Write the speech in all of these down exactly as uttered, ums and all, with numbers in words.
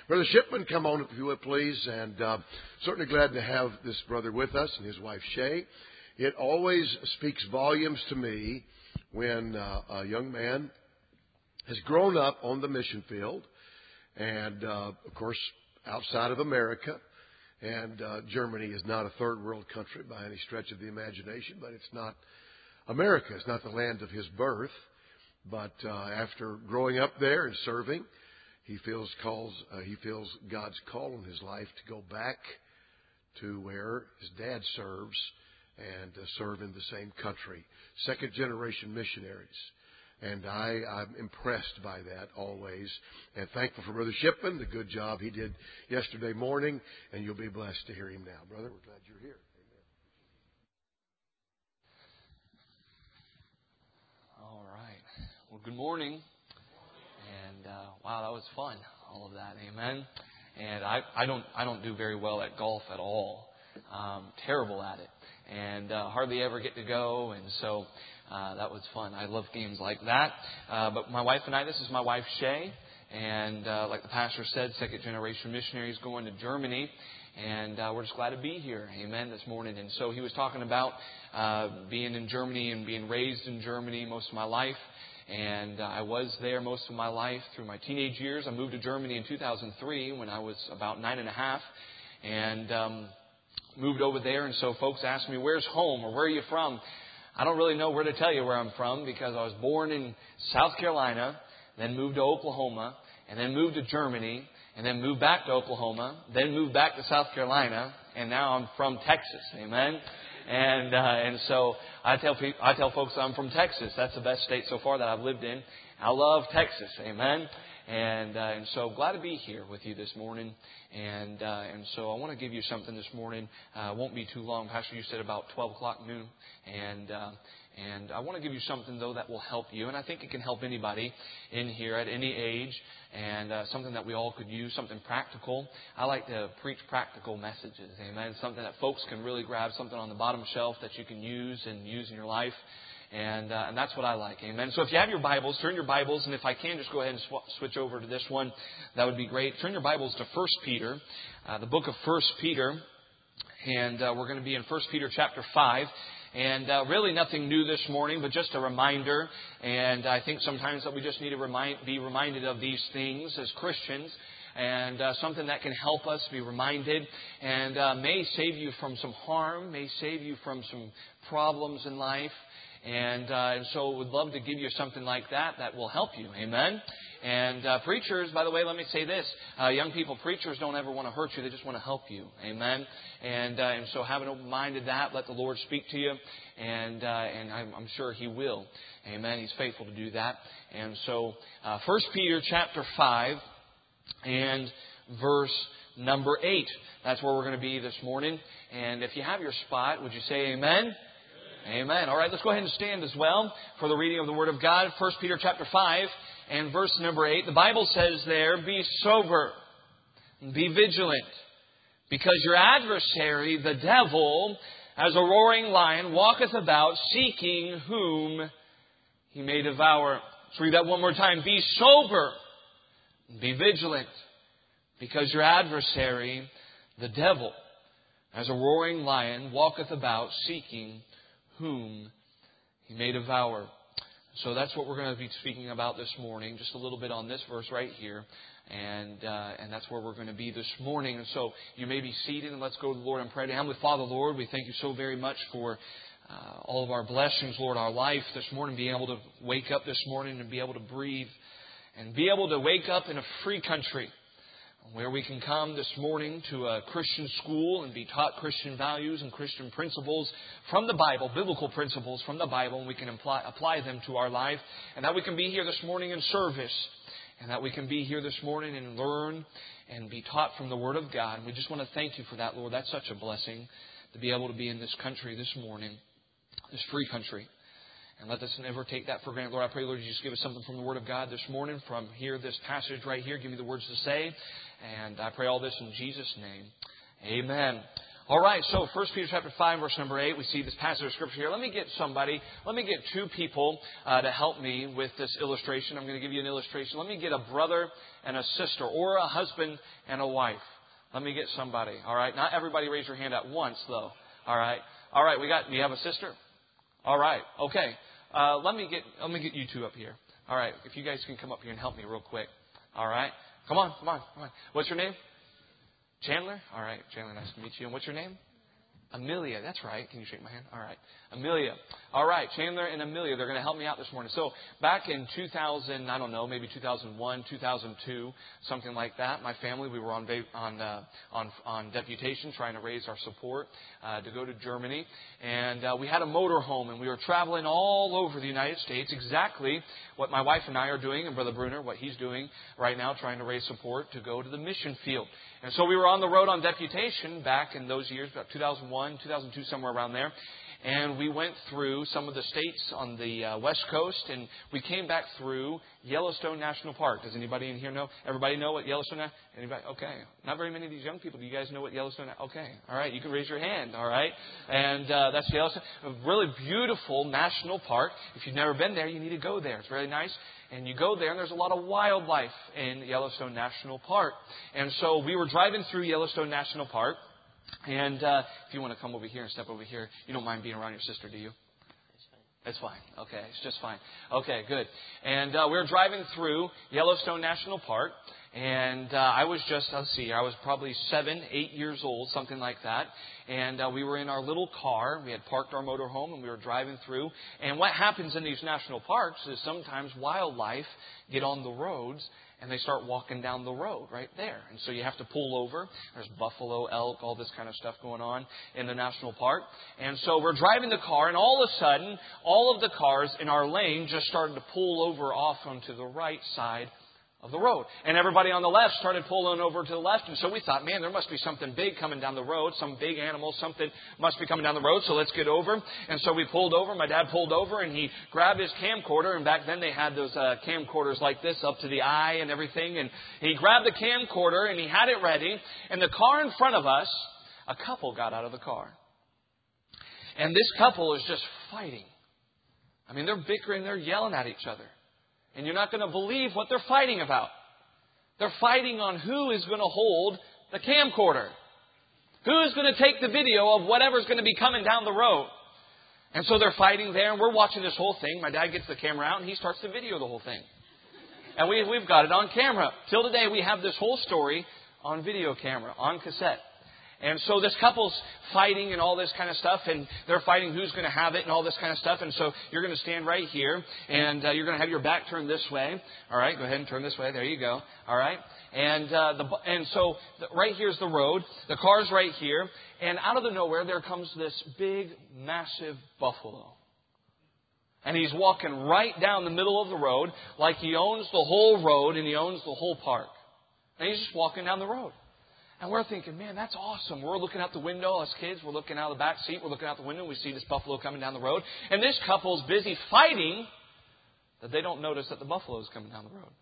Brother Shipman, come on if you would, please. And uh, certainly glad to have this brother with us and his wife, Shay. It always speaks volumes to me when uh, a young man has grown up on the mission field and, uh, of course, outside of America. And uh, Germany is not a third world country by any stretch of the imagination, but it's not America. It's not the land of his birth. But uh, after growing up there and serving, He feels calls. Uh, he feels God's call in his life to go back to where his dad serves and uh, serve in the same country. Second generation missionaries. And I, I'm impressed by that always. And thankful for Brother Shipman, the good job he did yesterday morning. And you'll be blessed to hear him now. Brother, we're glad you're here. Amen. All right. Well, good morning. And uh, wow, that was fun, all of that. Amen. And I, I don't I don't do very well at golf at all. Um, terrible at it. And uh, hardly ever get to go. And so uh, that was fun. I love games like that. Uh, but my wife and I, this is my wife, Shay. And uh, like the pastor said, second generation missionaries going to Germany. And uh, we're just glad to be here. Amen. This morning. And so he was talking about uh, being in Germany and being raised in Germany most of my life. And uh, I was there most of my life through my teenage years. I moved to Germany in two thousand three when I was about nine and a half. And um, moved over there. And so folks ask me, where's home or where are you from? I don't really know where to tell you where I'm from because I was born in South Carolina, then moved to Oklahoma, and then moved to Germany, and then moved back to Oklahoma, then moved back to South Carolina, and now I'm from Texas. Amen. And uh, and so I tell people, I tell folks I'm from Texas. That's the best state so far that I've lived in. I love Texas. Amen. And uh, and so glad to be here with you this morning. And uh, and so I want to give you something this morning. Uh, won't be too long, Pastor. You said about twelve o'clock noon. And uh, and I want to give you something though that will help you. And I think it can help anybody in here at any age. And uh, something that we all could use, something practical. I like to preach practical messages. Amen. Something that folks can really grab, something on the bottom shelf that you can use and use in your life. And uh, and that's what I like. Amen. So if you have your Bibles, turn your Bibles. And if I can, just go ahead and sw- switch over to this one. That would be great. Turn your Bibles to First Peter, uh, the book of First Peter. And uh, we're going to be in First Peter chapter five. And uh, really nothing new this morning, but just a reminder. And I think sometimes that we just need to remind, be reminded of these things as Christians. And uh, something that can help us be reminded and uh, may save you from some harm, may save you from some problems in life. And, uh, and so we'd love to give you something like that that will help you. Amen. And uh, preachers, by the way, let me say this. Uh, young people, preachers don't ever want to hurt you. They just want to help you. Amen. And uh, and so have an open mind to that. Let the Lord speak to you. And uh, and I'm, I'm sure He will. Amen. He's faithful to do that. And so uh, First Peter chapter five and verse number eight. That's where we're going to be this morning. And if you have your spot, would you say amen? Amen. All right, let's go ahead and stand as well for the reading of the Word of God. First Peter chapter five and verse number eight. The Bible says there, be sober, be vigilant, because your adversary, the devil, as a roaring lion, walketh about, seeking whom he may devour. Let's read that one more time. Be sober, be vigilant, because your adversary, the devil, as a roaring lion, walketh about, seeking whom he may devour. So that's what we're going to be speaking about this morning. Just a little bit on this verse right here. And uh, and that's where we're going to be this morning. And so you may be seated and let's go to the Lord and pray. Heavenly Father, Lord, we thank you so very much for uh, all of our blessings, Lord, our life this morning, being able to wake up this morning and be able to breathe and be able to wake up in a free country where we can come this morning to a Christian school and be taught Christian values and Christian principles from the Bible, biblical principles from the Bible, and we can apply, apply them to our life. And that we can be here this morning in service. And that we can be here this morning and learn and be taught from the Word of God. And we just want to thank you for that, Lord. That's such a blessing to be able to be in this country this morning, this free country. And let us never take that for granted. Lord, I pray, Lord, you just give us something from the Word of God this morning, from here, this passage right here. Give me the words to say. And I pray all this in Jesus' name. Amen. All right, so First Peter chapter five, verse number eight, we see this passage of Scripture here. Let me get somebody, let me get two people uh, to help me with this illustration. I'm going to give you an illustration. Let me get a brother and a sister, or a husband and a wife. Let me get somebody, all right? Not everybody raise your hand at once, though, all right? All right, we got, do you have a sister? All right, okay. Uh, let me get, let me get you two up here. All right, if you guys can come up here and help me real quick. All right, come on, come on, come on. What's your name? Chandler? All right, Chandler, nice to meet you. And what's your name? Amelia. That's right. Can you shake my hand? All right. Amelia. All right. Chandler and Amelia, they're going to help me out this morning. So back in two thousand, I don't know, maybe two thousand one, two thousand two, something like that, my family, we were on on uh, on, on deputation trying to raise our support uh, to go to Germany. And uh, we had a motor home, and we were traveling all over the United States, exactly what my wife and I are doing, and Brother Bruner, what he's doing right now, trying to raise support to go to the mission field. And so we were on the road on deputation back in those years, about two thousand one, two thousand two, somewhere around there. And we went through some of the states on the uh, West Coast, and we came back through Yellowstone National Park. Does anybody in here know? Everybody know what Yellowstone is? Anybody? Okay. Not very many of these young people. Do you guys know what Yellowstone is? Okay. All right. You can raise your hand. All right. And uh, that's Yellowstone. A really beautiful national park. If you've never been there, you need to go there. It's very nice. And you go there, and there's a lot of wildlife in Yellowstone National Park. And so we were driving through Yellowstone National Park. And uh, if you want to come over here and step over here, you don't mind being around your sister, do you? It's fine. Okay, it's just fine. Okay, good. And uh, we were driving through Yellowstone National Park, and uh, I was just, let's see, I was probably seven, eight years old, something like that. And uh, we were in our little car. We had parked our motorhome, and we were driving through. And what happens in these national parks is sometimes wildlife get on the roads, and they start walking down the road right there. And so you have to pull over. There's buffalo, elk, all this kind of stuff going on in the national park. And so we're driving the car, and all of a sudden, all of the cars in our lane just started to pull over off onto the right side of the road. And everybody on the left started pulling over to the left. And so we thought, man, there must be something big coming down the road, some big animal, something must be coming down the road, so let's get over. And so we pulled over. My dad pulled over, and he grabbed his camcorder. And back then they had those uh, camcorders like this up to the eye and everything. And he grabbed the camcorder, and he had it ready. And the car in front of us, a couple got out of the car. And this couple is just fighting. I mean, they're bickering, they're yelling at each other. And you're not going to believe what they're fighting about. They're fighting on who is going to hold the camcorder. Who is going to take the video of whatever's going to be coming down the road. And so they're fighting there, and we're watching this whole thing. My dad gets the camera out, and he starts to video the whole thing. And we, we've got it on camera. Till today, we have this whole story on video camera, on cassette. And so this couple's fighting and all this kind of stuff, and they're fighting who's going to have it and all this kind of stuff. And so you're going to stand right here, and uh, you're going to have your back turned this way. All right, go ahead and turn this way. There you go. All right. And uh, the and so the, right here's the road. The car's right here. And out of the nowhere, there comes this big, massive buffalo. And he's walking right down the middle of the road like he owns the whole road and he owns the whole park. And he's just walking down the road. And we're thinking, man, that's awesome. We're looking out the window as kids. We're looking out the back seat. We're looking out the window. And we see this buffalo coming down the road. And this couple's busy fighting that they don't notice that the buffalo is coming down the road.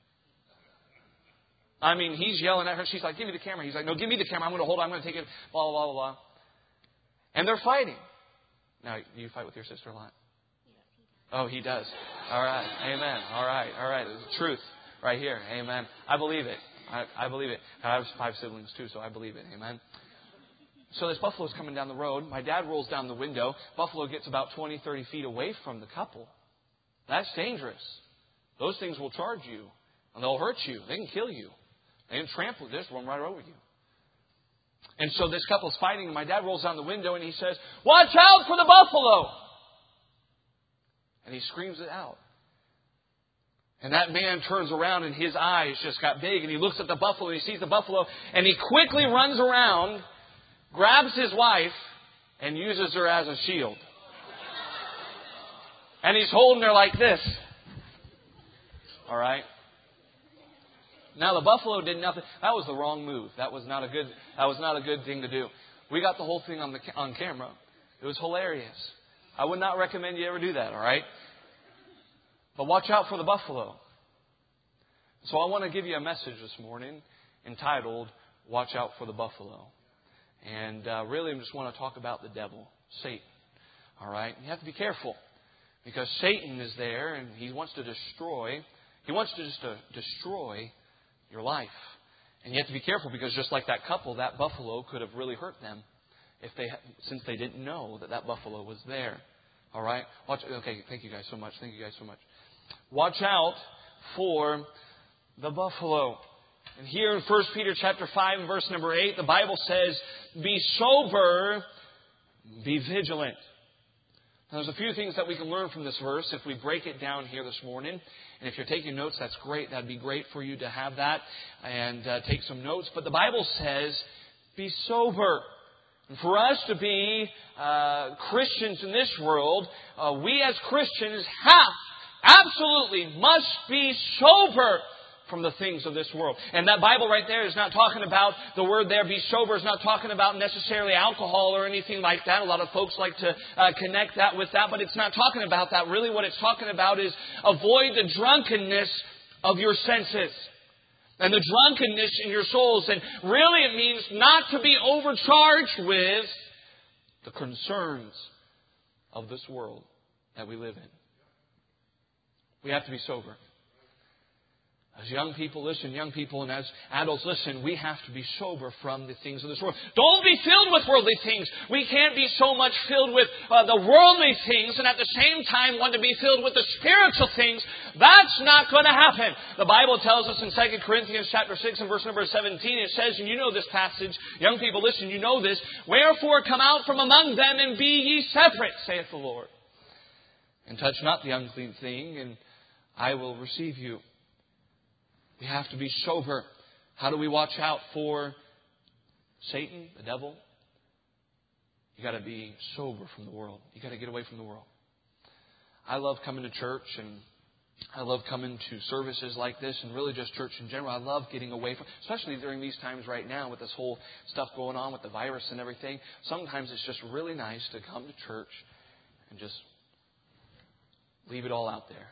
I mean, he's yelling at her. She's like, give me the camera. He's like, no, give me the camera. I'm going to hold it. I'm going to take it. Blah, blah, blah, blah. And they're fighting. Now, do you fight with your sister a lot? Oh, he does. All right. Amen. All right. All right. There's the truth right here. Amen. I believe it. I, I believe it. I have five siblings too, so I believe it. Amen. So this buffalo's coming down the road. My dad rolls down the window. Buffalo gets about twenty, thirty feet away from the couple. That's dangerous. Those things will charge you, and they'll hurt you. They can kill you. They can trample this one right over you. And so this couple's fighting, and my dad rolls down the window, and he says, "Watch out for the buffalo!" And he screams it out. And that man turns around and his eyes just got big. And he looks at the buffalo and he sees the buffalo. And he quickly runs around, grabs his wife, and uses her as a shield. And he's holding her like this. All right. Now the buffalo did nothing. That was the wrong move. That was not a good. That was not a good thing to do. We got the whole thing on the on camera. It was hilarious. I would not recommend you ever do that. All right. But watch out for the buffalo. So I want to give you a message this morning entitled, Watch Out for the Buffalo. And uh, really, I just want to talk about the devil, Satan. All right? You have to be careful because Satan is there and he wants to destroy. He wants to just to destroy your life. And you have to be careful because just like that couple, that buffalo could have really hurt them if they, since they didn't know that that buffalo was there. All right? Watch. Okay, thank you guys so much. Thank you guys so much. Watch out for the buffalo. And here in First Peter chapter five and verse number eight, the Bible says, be sober, be vigilant. Now, there's a few things that we can learn from this verse if we break it down here this morning. And if you're taking notes, that's great. That'd be great for you to have that and uh, take some notes. But the Bible says, be sober. And for us to be uh, Christians in this world, uh, we as Christians have, absolutely must be sober from the things of this world. And that Bible right there is not talking about, the word there, be sober, is not talking about necessarily alcohol or anything like that. A lot of folks like to uh, connect that with that, but it's not talking about that. Really what it's talking about is avoid the drunkenness of your senses and the drunkenness in your souls. And really it means not to be overcharged with the concerns of this world that we live in. We have to be sober. As young people, listen, young people, and as adults, listen, we have to be sober from the things of this world. Don't be filled with worldly things. We can't be so much filled with uh, the worldly things and at the same time want to be filled with the spiritual things. That's not going to happen. The Bible tells us in Second Corinthians chapter six and verse number seventeen, it says, and you know this passage, young people, listen, you know this, wherefore come out from among them and be ye separate, saith the Lord, and touch not the unclean thing, and I will receive you. We have to be sober. How do we watch out for Satan, the devil? You got to be sober from the world. You got to get away from the world. I love coming to church and I love coming to services like this and really just church in general. I love getting away from, especially during these times right now with this whole stuff going on with the virus and everything. Sometimes it's just really nice to come to church and just leave it all out there.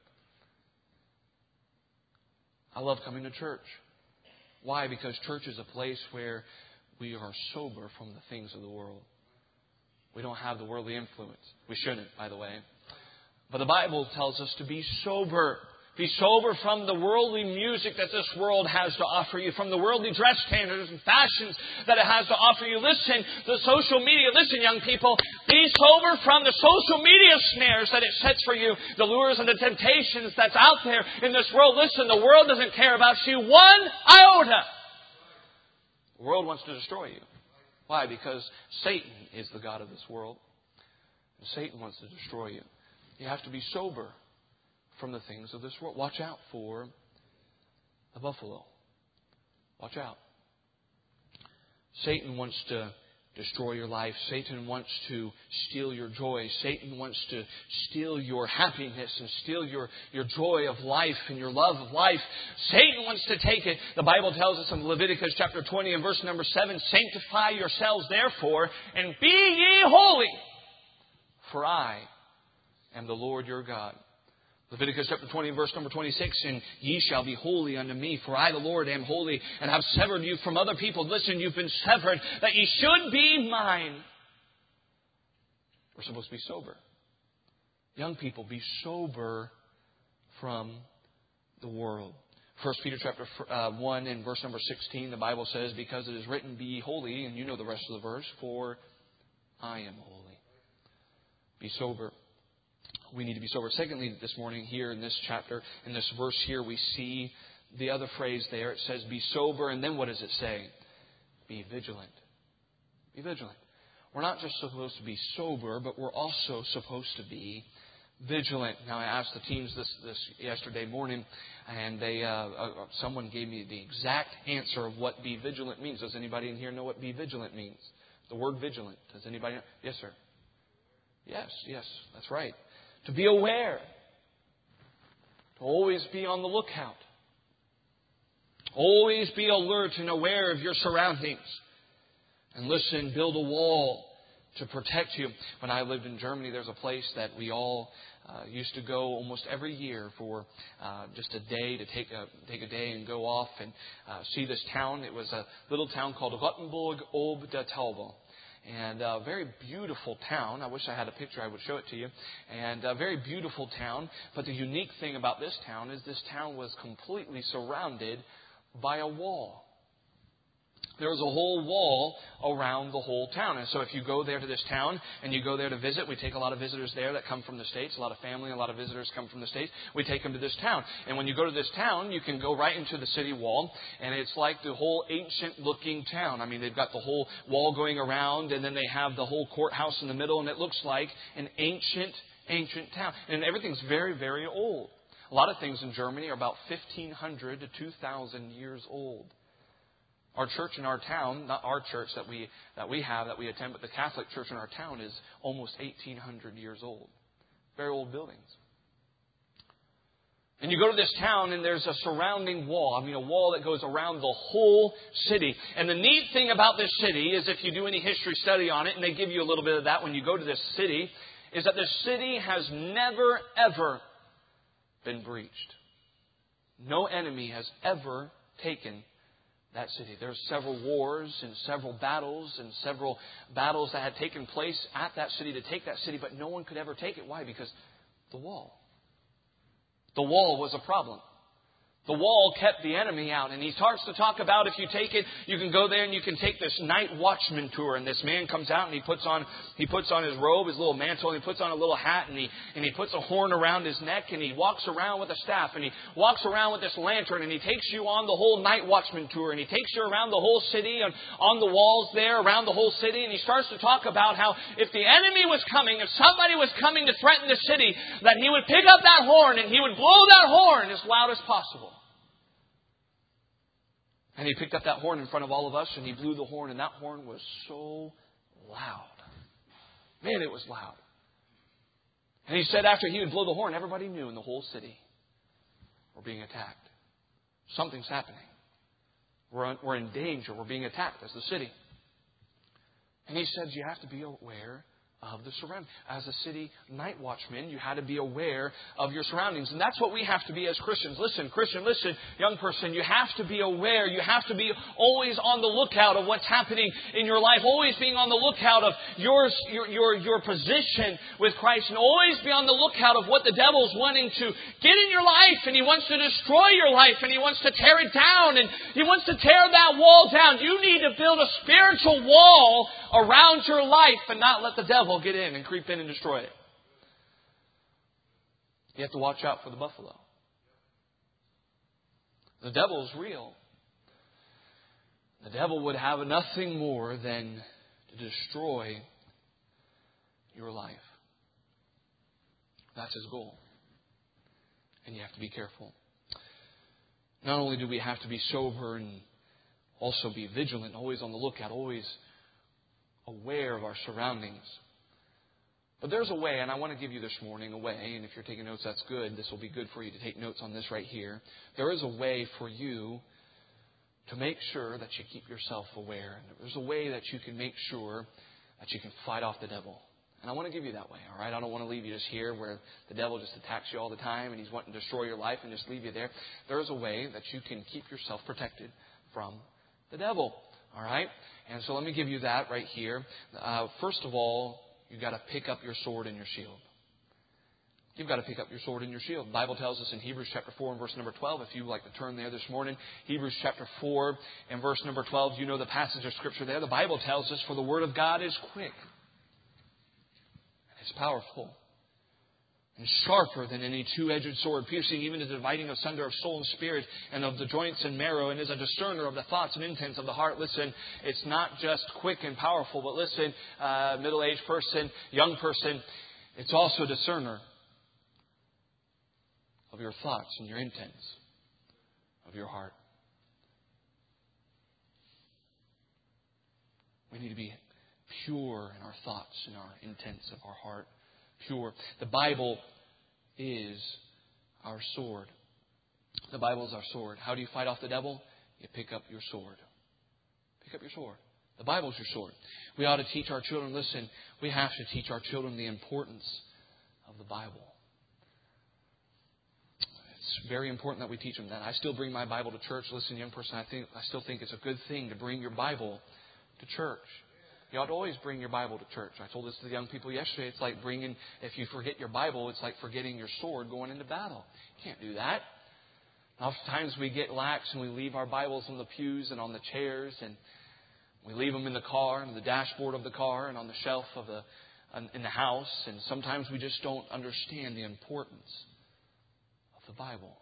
I love coming to church. Why? Because church is a place where we are sober from the things of the world. We don't have the worldly influence. We shouldn't, by the way. But the Bible tells us to be sober. Be sober from the worldly music that this world has to offer you, from the worldly dress standards and fashions that it has to offer you. Listen, the social media, listen, young people, be sober from the social media snares that it sets for you, the lures and the temptations that's out there in this world. Listen, the world doesn't care about you one iota. The world wants to destroy you. Why? Because Satan is the god of this world. And Satan wants to destroy you. You have to be sober from the things of this world. Watch out for the buffalo. Watch out. Satan wants to destroy your life. Satan wants to steal your joy. Satan wants to steal your happiness and steal your, your joy of life and your love of life. Satan wants to take it. The Bible tells us in Leviticus chapter twenty and verse number seven, sanctify yourselves therefore and be ye holy, for I am the Lord your God. Leviticus chapter twenty and verse number twenty-six, and ye shall be holy unto me, for I the Lord am holy, and have severed you from other people. Listen, you've been severed, that ye should be mine. We're supposed to be sober. Young people, be sober from the world. First Peter chapter one and verse number sixteen, the Bible says, because it is written, be ye holy, and you know the rest of the verse, for I am holy. Be sober. We need to be sober. Secondly, this morning here in this chapter, in this verse here, we see the other phrase there. It says, be sober. And then what does it say? Be vigilant. Be vigilant. We're not just supposed to be sober, but we're also supposed to be vigilant. Now, I asked the teams this, this yesterday morning, and they uh, uh, someone gave me the exact answer of what be vigilant means. Does anybody in here know what be vigilant means? The word vigilant. Does anybody know? Yes, sir. Yes, yes, that's right. To be aware. To always be on the lookout. Always be alert and aware of your surroundings. And listen, build a wall to protect you. When I lived in Germany, there's a place that we all uh, used to go almost every year for uh, just a day, to take a take a day and go off and uh, see this town. It was a little town called Rottenburg ob der Tauber. And a very beautiful town. I wish I had a picture. I would show it to you. And a very beautiful town. But the unique thing about this town is this town was completely surrounded by a wall. There was a whole wall around the whole town. And so if you go there to this town and you go there to visit, we take a lot of visitors there that come from the States. A lot of family, a lot of visitors come from the States. We take them to this town. And when you go to this town, you can go right into the city wall. And it's like the whole ancient-looking town. I mean, they've got the whole wall going around, and then they have the whole courthouse in the middle. And it looks like an ancient, ancient town. And everything's very, very old. A lot of things in Germany are about fifteen hundred to two thousand years old. Our church in our town, not our church that we that we have, that we attend, but the Catholic church in our town is almost eighteen hundred years old. Very old buildings. And you go to this town and there's a surrounding wall. I mean, a wall that goes around the whole city. And the neat thing about this city is, if you do any history study on it, and they give you a little bit of that when you go to this city, is that this city has never, ever been breached. No enemy has ever taken that city. There's several wars and several battles and several battles that had taken place at that city to take that city, but no one could ever take it. Why? Because the wall. The wall was a problem. The wall kept the enemy out. And he starts to talk about, if you take it, you can go there and you can take this night watchman tour. And this man comes out and he puts on he puts on his robe, his little mantle, and he puts on a little hat, and he and he puts a horn around his neck, and he walks around with a staff, and he walks around with this lantern, and he takes you on the whole night watchman tour, and he takes you around the whole city and on the walls there around the whole city, and he starts to talk about how if the enemy was coming, if somebody was coming to threaten the city, that he would pick up that horn and he would blow that horn as loud as possible. And he picked up that horn in front of all of us, and he blew the horn, and that horn was so loud. Man, it was loud. And he said after he would blow the horn, everybody knew in the whole city we're being attacked. Something's happening. We're, we're in danger. We're being attacked as the city. And he said you have to be aware of the surroundings. As a city night watchman, you had to be aware of your surroundings. And that's what we have to be as Christians. Listen, Christian, listen, young person, you have to be aware. You have to be always on the lookout of what's happening in your life. Always being on the lookout of yours, your, your, your position with Christ. And always be on the lookout of what the devil's wanting to get in your life. And he wants to destroy your life. And he wants to tear it down. And he wants to tear that wall down. You need to build a spiritual wall around your life and not let the devil get in and creep in and destroy it. You have to watch out for the buffalo. The devil is real. The devil would have nothing more than to destroy your life. That's his goal. And you have to be careful. Not only do we have to be sober and also be vigilant, always on the lookout, always aware of our surroundings. But there's a way, and I want to give you this morning a way, and if you're taking notes, that's good. This will be good for you to take notes on this right here. There is a way for you to make sure that you keep yourself aware. And there's a way that you can make sure that you can fight off the devil. And I want to give you that way, all right? I don't want to leave you just here where the devil just attacks you all the time and he's wanting to destroy your life and just leave you there. There is a way that you can keep yourself protected from the devil. All right? And so let me give you that right here. Uh, first of all, you've got to pick up your sword and your shield. You've got to pick up your sword and your shield. The Bible tells us in Hebrews chapter four and verse number twelve, if you would like to turn there this morning, Hebrews chapter four and verse number twelve, you know the passage of Scripture there. The Bible tells us, for the Word of God is quick. And it's powerful. And sharper than any two-edged sword, piercing even to the dividing asunder of soul and spirit and of the joints and marrow, and is a discerner of the thoughts and intents of the heart. Listen, it's not just quick and powerful, but listen, uh, middle-aged person, young person, it's also a discerner of your thoughts and your intents of your heart. We need to be pure in our thoughts and our intents of our heart. Pure. The Bible is our sword. The Bible is our sword. How do you fight off the devil? You pick up your sword. Pick up your sword. The Bible's your sword. We ought to teach our children, listen, we have to teach our children the importance of the Bible. It's very important that we teach them that. I still bring my Bible to church. Listen, young person, I think I still think it's a good thing to bring your Bible to church. You ought to always bring your Bible to church. I told this to the young people yesterday. It's like bringing, if you forget your Bible, it's like forgetting your sword going into battle. You can't do that. Oftentimes we get lax and we leave our Bibles on the pews and on the chairs, and we leave them in the car, on the dashboard of the car, and on the shelf of the in the house. And sometimes we just don't understand the importance of the Bible.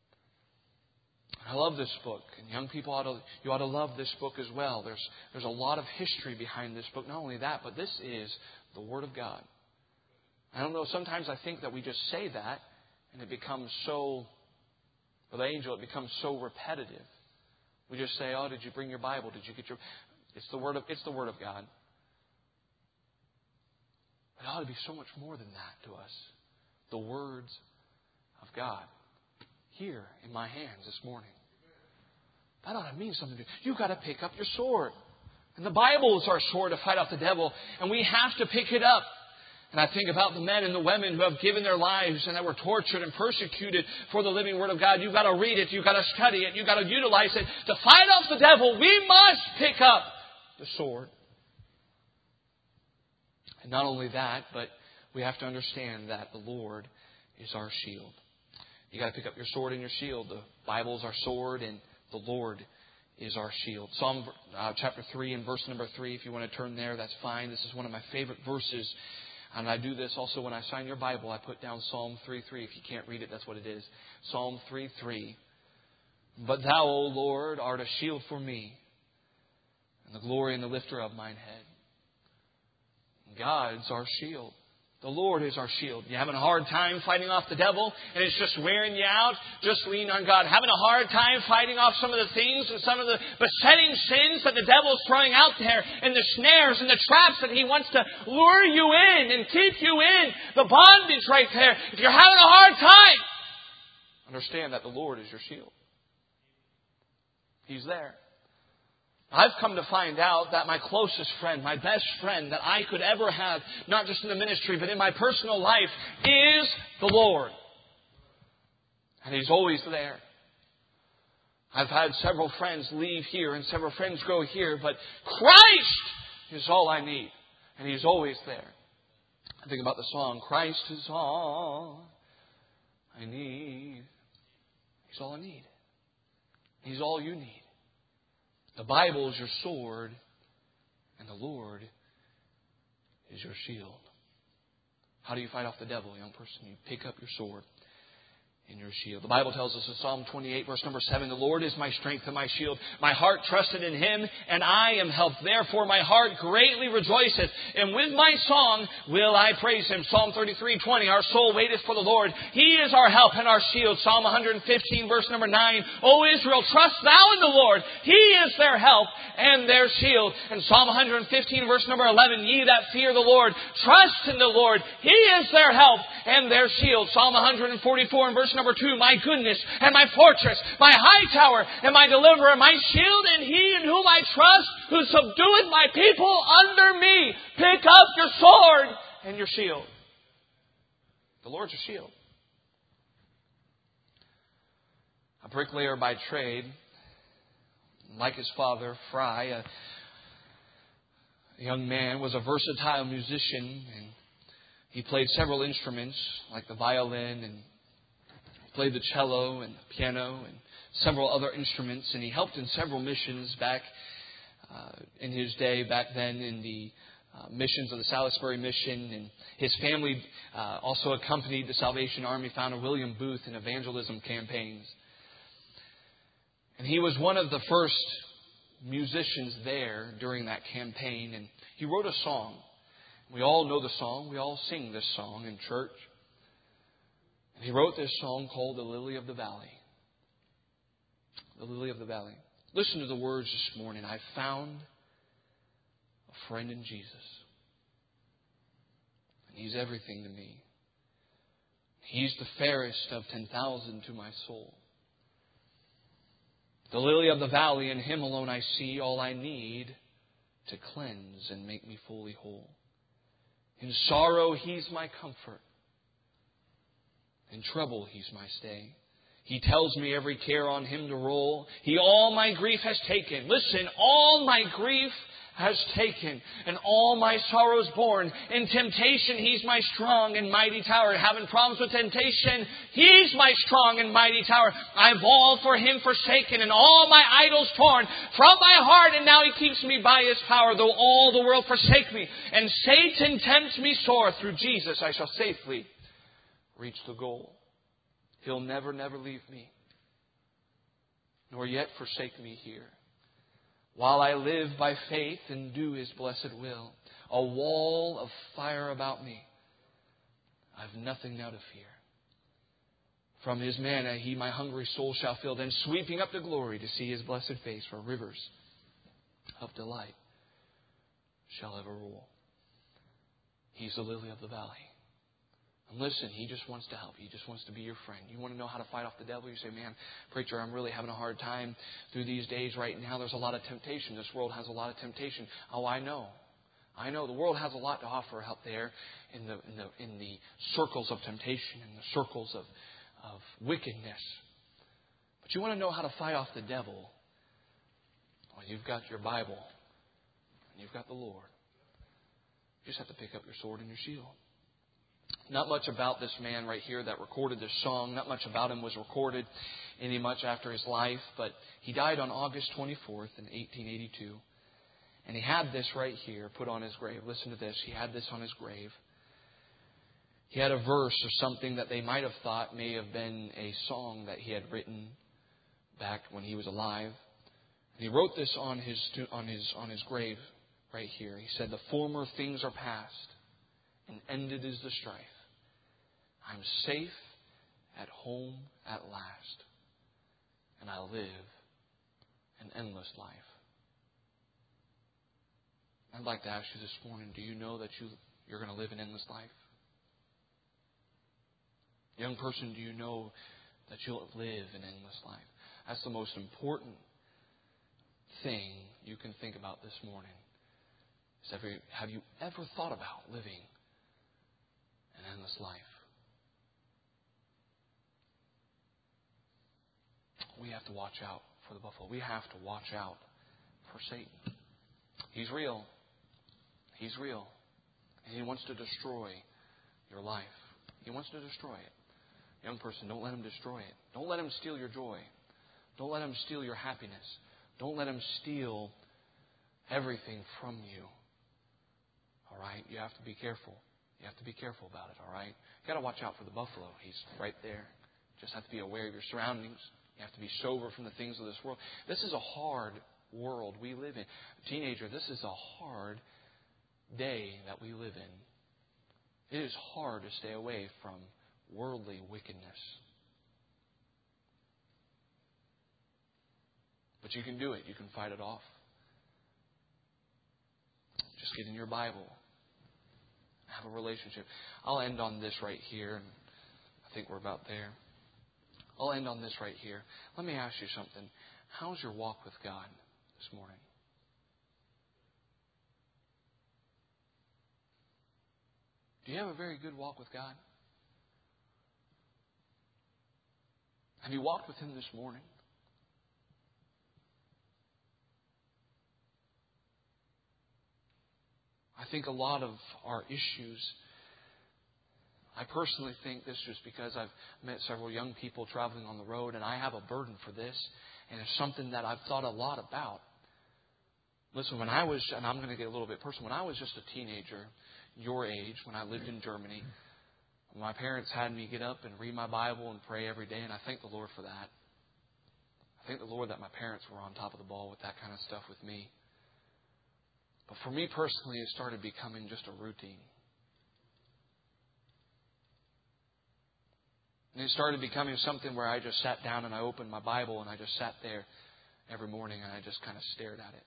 I love this book, and young people ought to you ought to love this book as well. There's there's a lot of history behind this book. Not only that, but this is the Word of God. I don't know. Sometimes I think that we just say that, and it becomes so. For the angel, it becomes so repetitive. We just say, "Oh, did you bring your Bible? Did you get your?" It's the word of it's the Word of God. It ought to be so much more than that to us. The words of God here in my hands this morning. That ought to mean something to you. You've got to pick up your sword. And the Bible is our sword to fight off the devil. And we have to pick it up. And I think about the men and the women who have given their lives and that were tortured and persecuted for the living Word of God. You've got to read it. You've got to study it. You've got to utilize it. To fight off the devil, we must pick up the sword. And not only that, but we have to understand that the Lord is our shield. You've got to pick up your sword and your shield. The Bible is our sword and the Lord is our shield. Psalm uh, chapter three and verse number three, if you want to turn there, that's fine. This is one of my favorite verses. And I do this also when I sign your Bible. I put down Psalm three three. If you can't read it, that's what it is. Psalm three three. But thou, O Lord, art a shield for me, and the glory and the lifter of mine head. God's our shield. The Lord is our shield. You're having a hard time fighting off the devil and it's just wearing you out? Just lean on God. Having a hard time fighting off some of the things and some of the besetting sins that the devil's throwing out there, and the snares and the traps that he wants to lure you in and keep you in. The bondage right there. If you're having a hard time, understand that the Lord is your shield. He's there. I've come to find out that my closest friend, my best friend that I could ever have, not just in the ministry, but in my personal life, is the Lord. And He's always there. I've had several friends leave here and several friends go here, but Christ is all I need. And He's always there. I think about the song, Christ is all I need. He's all I need. He's all you need. The Bible is your sword, and the Lord is your shield. How do you fight off the devil, young person? You pick up your sword and your shield. The Bible tells us in Psalm twenty-eight, verse number seven, the Lord is my strength and my shield. My heart trusted in Him, and I am helped. Therefore my heart greatly rejoiceth, and with my song will I praise Him. Psalm thirty-three, twenty, our soul waiteth for the Lord. He is our help and our shield. Psalm one fifteen, verse number nine, O Israel, trust thou in the Lord. He is their help and their shield. And Psalm one fifteen, verse number eleven, ye that fear the Lord, trust in the Lord. He is their help and their shield. Psalm one forty-four and verse number two, my goodness and my fortress, my high tower and my deliverer, my shield, and He in whom I trust, who subdueth my people under me. Pick up your sword and your shield. The Lord's your shield. A bricklayer by trade, like his father, Fry, a young man, was a versatile musician, and he played several instruments like the violin, and played the cello and the piano and several other instruments, and he helped in several missions back uh, in his day, back then in the uh, missions of the Salisbury Mission. And his family uh, also accompanied the Salvation Army, founder William Booth, in evangelism campaigns. And he was one of the first musicians there during that campaign, and he wrote a song. We all know the song. We all sing this song in church. And he wrote this song called The Lily of the Valley. The Lily of the Valley. Listen to the words this morning. I found a friend in Jesus. And He's everything to me. He's the fairest of ten thousand to my soul. The lily of the valley, in Him alone I see all I need to cleanse and make me fully whole. In sorrow He's my comfort. In trouble He's my stay. He tells me every care on Him to roll. He all my grief has taken. Listen, all my grief has taken, and all my sorrows borne. In temptation, He's my strong and mighty tower. Having problems with temptation, He's my strong and mighty tower. I've all for Him forsaken, and all my idols torn from my heart, and now He keeps me by His power. Though all the world forsake me, and Satan tempts me sore, through Jesus I shall safely reach the goal. He'll never, never leave me, nor yet forsake me here. While I live by faith and do His blessed will, a wall of fire about me, I've nothing now to fear. From His manna He my hungry soul shall fill, then sweeping up to glory to see His blessed face, for rivers of delight shall ever roll. He's the lily of the valley. And listen, He just wants to help you. He just wants to be your friend. You want to know how to fight off the devil? You say, man, preacher, I'm really having a hard time through these days right now. There's a lot of temptation. This world has a lot of temptation. Oh, I know. I know. The world has a lot to offer out there in the in the, in the circles of temptation, in the circles of, of wickedness. But you want to know how to fight off the devil? Well, you've got your Bible and you've got the Lord. You just have to pick up your sword and your shield. Not much about this man right here that recorded this song. Not much about him was recorded any much after his life. But he died on August twenty-fourth in eighteen eighty-two. And he had this right here put on his grave. Listen to this. He had this on his grave. He had a verse or something that they might have thought may have been a song that he had written back when he was alive. And he wrote this on his on his on his grave right here. He said, "The former things are past, and ended is the strife. I'm safe at home at last, and I live an endless life." I'd like to ask you this morning, do you know that you, you're going to live an endless life? Young person, do you know that you'll live an endless life? That's the most important thing you can think about this morning. Is have, you, have you ever thought about living an endless life? We have to watch out for the buffalo. We have to watch out for Satan. He's real. He's real. And he wants to destroy your life. He wants to destroy it. Young person, don't let him destroy it. Don't let him steal your joy. Don't let him steal your happiness. Don't let him steal everything from you. All right? You have to be careful. You have to be careful about it, all right? You've got to watch out for the buffalo. He's right there. You just have to be aware of your surroundings. You have to be sober from the things of this world. This is a hard world we live in. Teenager, this is a hard day that we live in. It is hard to stay away from worldly wickedness. But you can do it. You can fight it off. Just get in your Bible. Have a relationship. I'll end on this right here. And I think we're about there. I'll end on this right here. Let me ask you something. How's your walk with God this morning? Do you have a very good walk with God? Have you walked with Him this morning? I think a lot of our issues, I personally think this just because I've met several young people traveling on the road, and I have a burden for this, and it's something that I've thought a lot about. Listen, when I was, and I'm going to get a little bit personal, when I was just a teenager, your age, when I lived in Germany, my parents had me get up and read my Bible and pray every day, and I thank the Lord for that. I thank the Lord that my parents were on top of the ball with that kind of stuff with me. But for me personally, it started becoming just a routine. And it started becoming something where I just sat down and I opened my Bible and I just sat there every morning and I just kind of stared at it.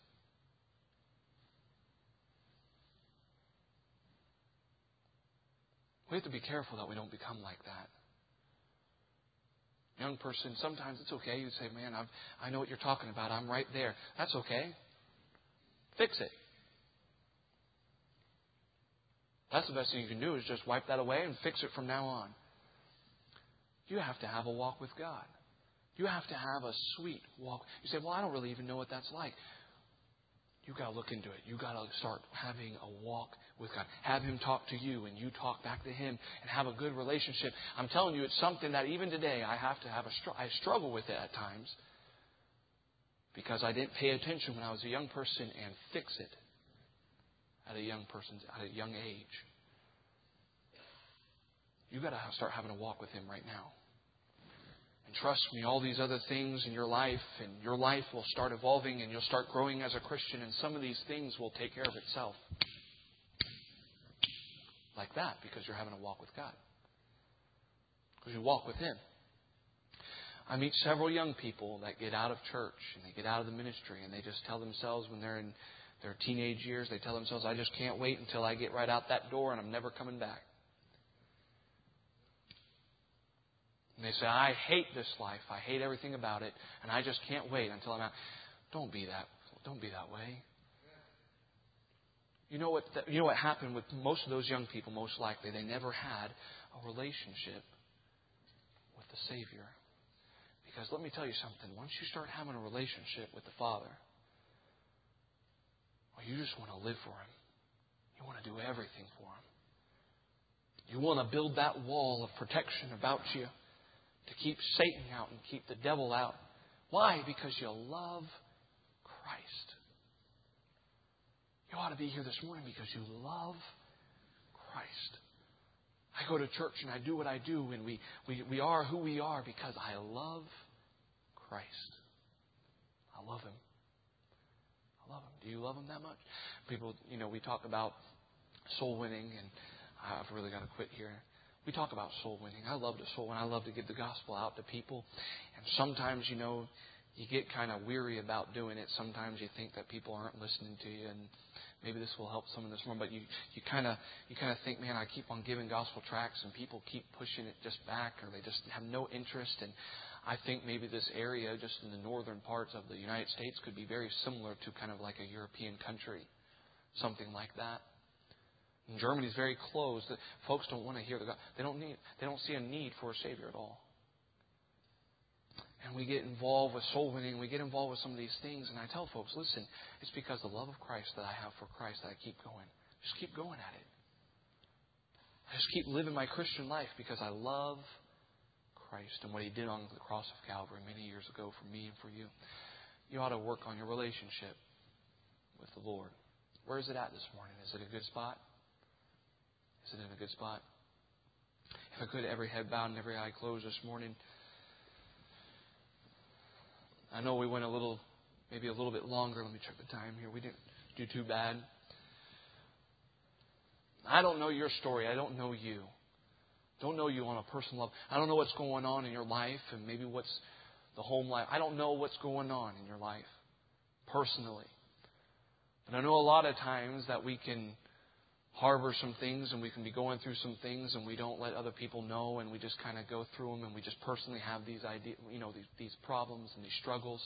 We have to be careful that we don't become like that. Young person, sometimes it's okay. You say, man, I've, I know what you're talking about. I'm right there. That's okay. Fix it. That's the best thing you can do, is just wipe that away and fix it from now on. You have to have a walk with God. You have to have a sweet walk. You say, well, I don't really even know what that's like. You've got to look into it. You've got to start having a walk with God. Have Him talk to you and you talk back to Him and have a good relationship. I'm telling you, it's something that even today I have to have a str- I struggle with it at times because I didn't pay attention when I was a young person and fix it at a young person's at a young age. You've got to start having a walk with Him right now. And trust me, all these other things in your life, and your life will start evolving and you'll start growing as a Christian, and some of these things will take care of itself. Like that, because you're having a walk with God. Because you walk with Him. I meet several young people that get out of church and they get out of the ministry and they just tell themselves when they're in their teenage years, they tell themselves, I just can't wait until I get right out that door and I'm never coming back. And they say, I hate this life. I hate everything about it. And I just can't wait until I'm out. Don't be that. Don't be that way. You know what, you know what happened with most of those young people, most likely? They never had a relationship with the Savior. Because let me tell you something. Once you start having a relationship with the Father, well, you just want to live for Him. You want to do everything for Him. You want to build that wall of protection about you, to keep Satan out and keep the devil out. Why? Because you love Christ. You ought to be here this morning because you love Christ. I go to church and I do what I do, and we, we, we are who we are because I love Christ. I love Him. I love Him. Do you love Him that much? People, you know, we talk about soul winning, and I've really got to quit here. We talk about soul winning. I love to soul win. I love to get the gospel out to people. And sometimes, you know, you get kind of weary about doing it. Sometimes you think that people aren't listening to you, and maybe this will help some in this room. But you, you kind of you kind of think, man, I keep on giving gospel tracts, and people keep pushing it just back, or they just have no interest. And I think maybe this area, just in the northern parts of the United States, could be very similar to kind of like a European country, something like that. And Germany is very closed. Folks don't want to hear the God. They don't need. They don't see a need for a Savior at all. And we get involved with soul winning. We get involved with some of these things. And I tell folks, listen, it's because the love of Christ that I have for Christ that I keep going. Just keep going at it. I just keep living my Christian life because I love Christ and what He did on the cross of Calvary many years ago for me and for you. You ought to work on your relationship with the Lord. Where is it at this morning? Is it a good spot? Is it in a good spot? If I could, every head bowed and every eye closed this morning. I know we went a little, maybe a little bit longer. Let me check the time here. We didn't do too bad. I don't know your story. I don't know you. Don't know you on a personal level. I don't know what's going on in your life and maybe what's the home life. I don't know what's going on in your life personally. But I know a lot of times that we can harbor some things and we can be going through some things and we don't let other people know, and we just kind of go through them, and we just personally have these ideas, you know, these, these problems and these struggles.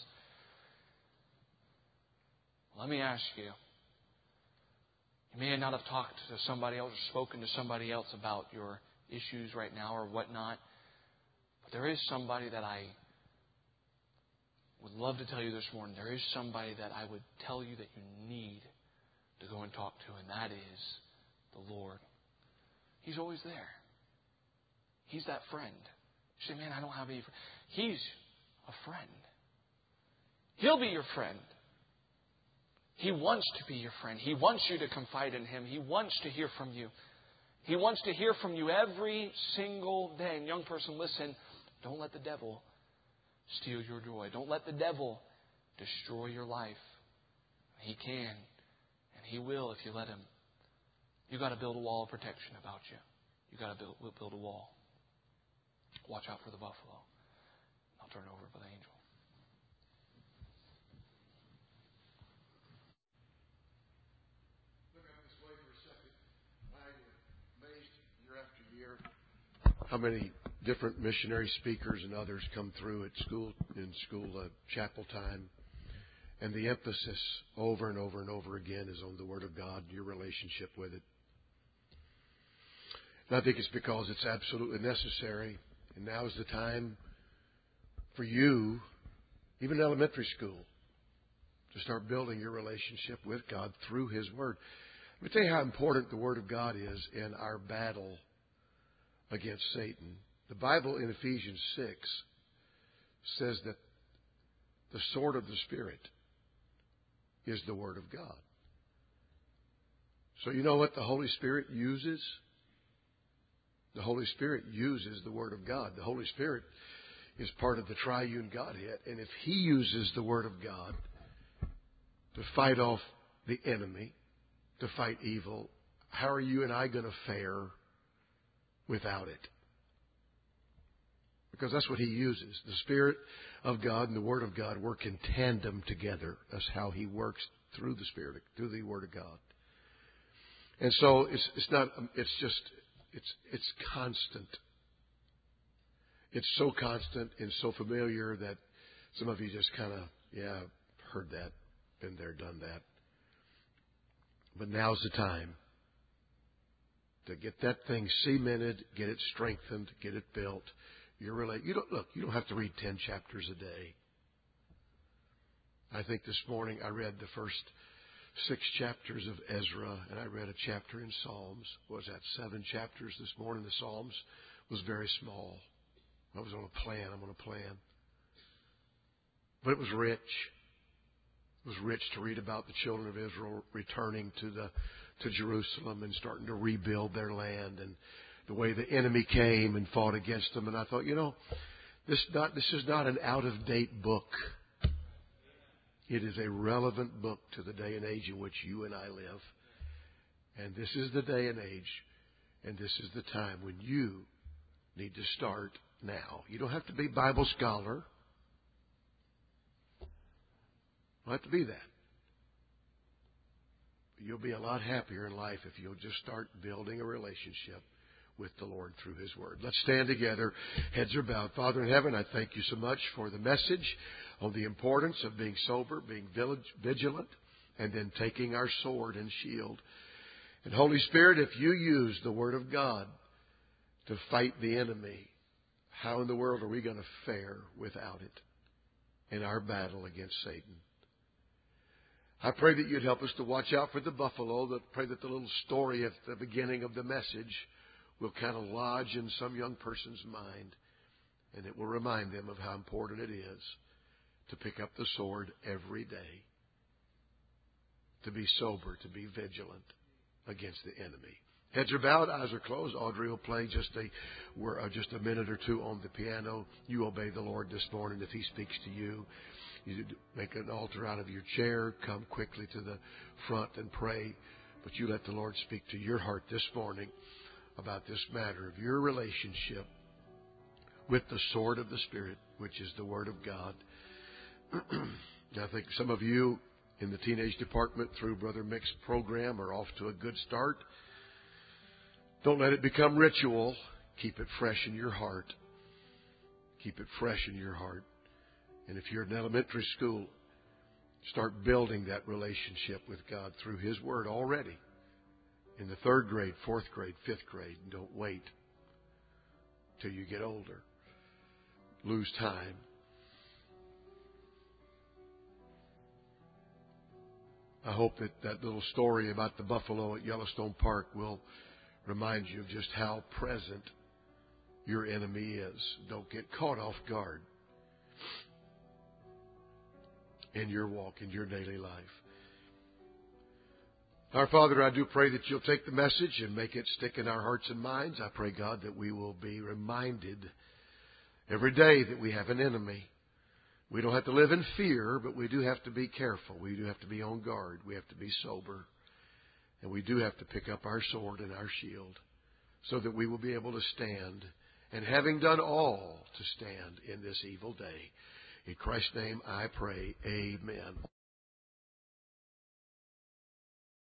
Let me ask you. You may not have talked to somebody else or spoken to somebody else about your issues right now or whatnot, but there is somebody that I would love to tell you this morning. There is somebody that I would tell you that you need to go and talk to, and that is the Lord. He's always there. He's that friend. You say, man, I don't have any friends. He's a friend. He'll be your friend. He wants to be your friend. He wants you to confide in Him. He wants to hear from you. He wants to hear from you every single day. And young person, listen, don't let the devil steal your joy. Don't let the devil destroy your life. He can, and he will if you let him. You've got to build a wall of protection about you. You've got to build, build a wall. Watch out for the buffalo. I'll turn it over to the angel. Look up this way for a second. I'm amazed year after year how many different missionary speakers and others come through at school, in school uh, chapel time. And the emphasis over and over and over again is on the Word of God, your relationship with it. And I think it's because it's absolutely necessary. And now is the time for you, even in elementary school, to start building your relationship with God through His Word. Let me tell you how important the Word of God is in our battle against Satan. The Bible in Ephesians six says that the sword of the Spirit is the Word of God. So you know what the Holy Spirit uses? The Holy Spirit uses the Word of God. The Holy Spirit is part of the triune Godhead. And if He uses the Word of God to fight off the enemy, to fight evil, how are you and I going to fare without it? Because that's what He uses. The Spirit of God and the Word of God work in tandem together. That's how He works through the Spirit, through the Word of God. And so it's it's not it's just it's it's constant. It's so constant and so familiar that some of you just kind of, yeah, heard that, been there, done that. But now's the time to get that thing cemented, get it strengthened, get it built. You're really, you don't look. You don't have to read ten chapters a day. I think this morning I read the first six chapters of Ezra, and I read a chapter in Psalms. What was that? Seven chapters this morning. The Psalms was very small. I was on a plan. I'm on a plan, but it was rich. It was rich to read about the children of Israel returning to the to Jerusalem and starting to rebuild their land, and the way the enemy came and fought against them. And I thought, you know, this not this is not an out-of-date book. It is a relevant book to the day and age in which you and I live. And this is the day and age, and this is the time when you need to start now. You don't have to be a Bible scholar. You don't have to be that. But you'll be a lot happier in life if you'll just start building a relationship with the Lord through His Word. Let's stand together. Heads are bowed. Father in heaven, I thank You so much for the message on the importance of being sober, being vigilant, and then taking our sword and shield. And Holy Spirit, if You use the Word of God to fight the enemy, how in the world are we going to fare without it in our battle against Satan? I pray that You'd help us to watch out for the buffalo. That pray that the little story at the beginning of the message will kind of lodge in some young person's mind, and it will remind them of how important it is to pick up the sword every day, to be sober, to be vigilant against the enemy. Heads are bowed, eyes are closed. Audrey will play just a we're, uh, just a minute or two on the piano. You obey the Lord this morning. If He speaks to you, you make an altar out of your chair. Come quickly to the front and pray. But you let the Lord speak to your heart this morning about this matter of your relationship with the sword of the Spirit, which is the Word of God. I think some of you in the teenage department through Brother Mick's program are off to a good start. Don't let it become ritual. Keep it fresh in your heart. Keep it fresh in your heart. And if you're in elementary school, start building that relationship with God through His Word already. In the third grade, fourth grade, fifth grade. And don't wait till you get older. Lose time. I hope that that little story about the buffalo at Yellowstone Park will remind you of just how present your enemy is. Don't get caught off guard in your walk, in your daily life. Our Father, I do pray that You'll take the message and make it stick in our hearts and minds. I pray, God, that we will be reminded every day that we have an enemy. We don't have to live in fear, but we do have to be careful. We do have to be on guard. We have to be sober. And we do have to pick up our sword and our shield so that we will be able to stand. And having done all to stand in this evil day, in Christ's name I pray, amen.